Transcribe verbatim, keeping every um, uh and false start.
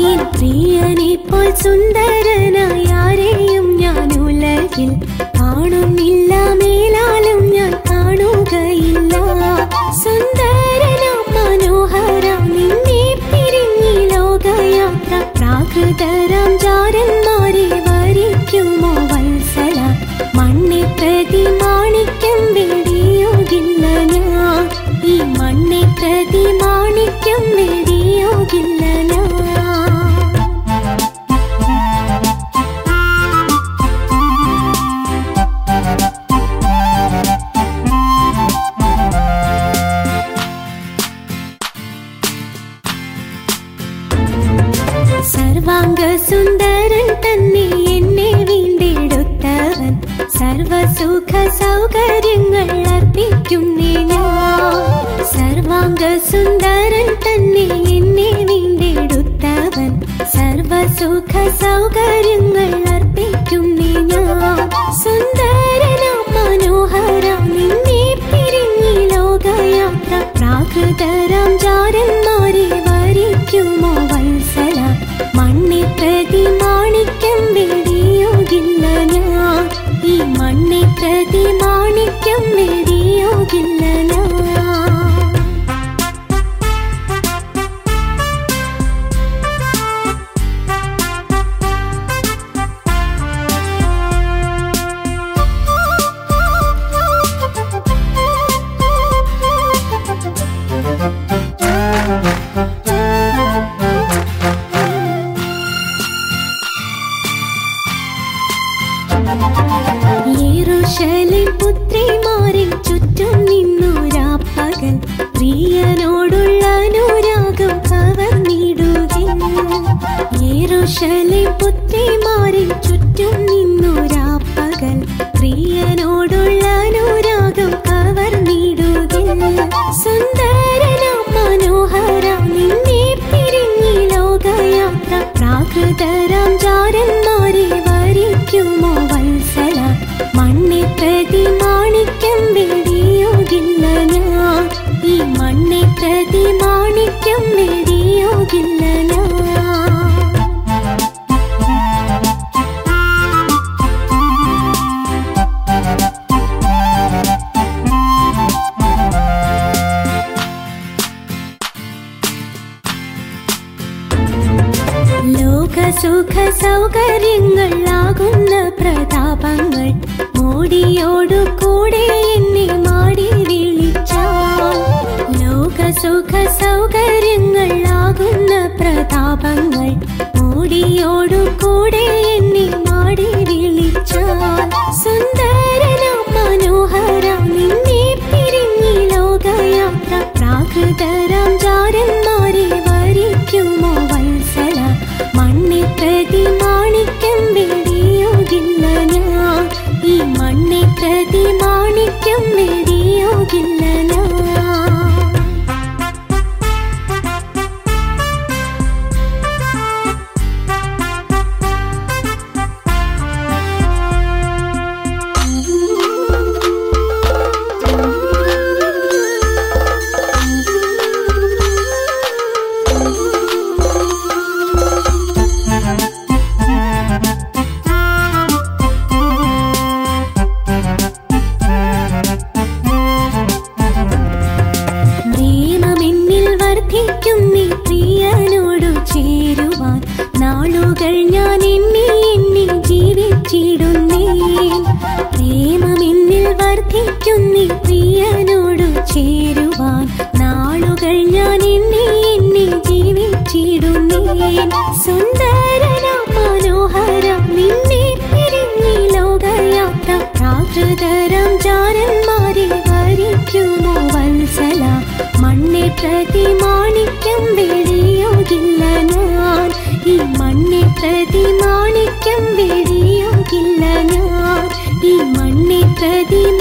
N പ്രിയനെ പോൽ സുന്ദരനായി ആരെയും ഞാൻ ഉലകിൽ കാണുന്നില്ല, മേലാലും ഞാൻ കാണുകയില്ല. സുന്ദരനാം മനോഹരം നിന്നെ പിരിഞ്ഞി ലോകയാത്ര, പ്രാകൃതരാം ജാരന്മാരെ വരിക്കുമോ വത്സല. മണ്ണെ പ്രതി മാണിക്യം വെടിയുകില്ല ഞാൻ, ഈ മണ്ണെ പ്രതി മാണിക്യം വെടിയുകില്ല ഞാൻ. സർവാംഗ സുന്ദരൻ തന്നെ എന്നെ വീണ്ടെടുത്തവൻ, സർവസുഖ സൗകര്യങ്ങൾ അർപ്പിക്കുന്നേ ഞാൻ. സർവാംഗ സുന്ദരൻ തന്നെ എന്നെ വീണ്ടെടുത്തവൻ, സർവസുഖ സൗകര്യങ്ങൾ അർപ്പിക്കുന്നേ ഞാൻ. സുന്ദരനാം മനോഹരം നിന്നെ പിരിഞ്ഞി ലോകയാത്ര, പ്രാകൃതരാം ജാരന്മാരെ വരിക്കുമോ വത്സല. മണ്ണെ പ്രതി മാണിക്യം വെടിയുകില്ല ഞാൻ, ഈ മണ്ണെ പ്രതി മാണിക്യം വെടിയുകില്ല ഞാൻ. യെരൂശലേം പുത്രിമാരിൽ ചുറ്റും നിന്നു രാപ്പകൽ, പ്രിയനോടുള്ള അനുരാഗം കവർന്നിടുകിൽ. യെരൂശലേം പുത്രിമാരിൽ ചുറ്റും നിന്നു രാപ്പകൽ, പ്രിയനോടുള്ള അനുരാഗം കവർന്നിടുകിൽ. സുന്ദരനാം മനോഹരം നിന്നെ പിരിഞ്ഞി ലോകയാത്ര, പ്രാകൃതരാം ജാരന്മാരെ വരിക്കുമോ വത്സല. മണ്ണെ പ്രതി മാണിക്യം വെടിയുകില്ല ഞാൻ, ഈ മണ്ണെ പ്രതി മാണിക്യം വെടിയുകില്ല ഞാൻ. ലോകസുഖ സൗകര്യങ്ങളാകുന്ന പ്രതാപങ്ങൾ മോടിയോടു കൂടെ എന്നെ മാടി വിളിച്ചാൽ. ലോകസുഖ സൗകര്യങ്ങളാകുന്ന പ്രതാപങ്ങൾ മോടിയോടു കൂടെ എന്നെ മാടി വിളിച്ചാൽ. സുന്ദരനാം മനോഹരം നിന്നെ പിരിഞ്ഞി ലോകയാത്ര, പ്രാകൃതരാം ജാരന്മാരെ വരിക്കുമോ വത്സല. മണ്ണെ പ്രതി മാണിക്യം വെടിയുകില്ല ഞാൻ, ഈ മണ്ണെ പ്രതി മാണിക്യം വെടിയുകില്ല ഞാൻ. പ്രിയനോടു ചേരുവാൻ നാളുകൾ ഞാൻ എണ്ണി എണ്ണി ജീവിച്ചിടുന്നേ. പ്രേമമെന്നിൽ വർദ്ധിക്കുന്നേ, പ്രിയനോടു ചേരുവാൻ നാളുകൾ ഞാൻ എണ്ണി എണ്ണി ജീവിച്ചിടുന്നേ. സുന്ദരനാം മനോഹരം നിന്നെ പിരിഞ്ഞി ലോകയാത്ര, പ്രാകൃതരാം ജാരന്മാരെ വരിക്കുമോ വത്സല. മണ്ണെ പ്രതി മാണിക്യം വെടിയുകില്ല ഞാൻ, ഈ മണ്ണെ പ്രതി മാണിക്യം വെടിയുകില്ല ഞാൻ, ഈ മണ്ണെ പ്രതി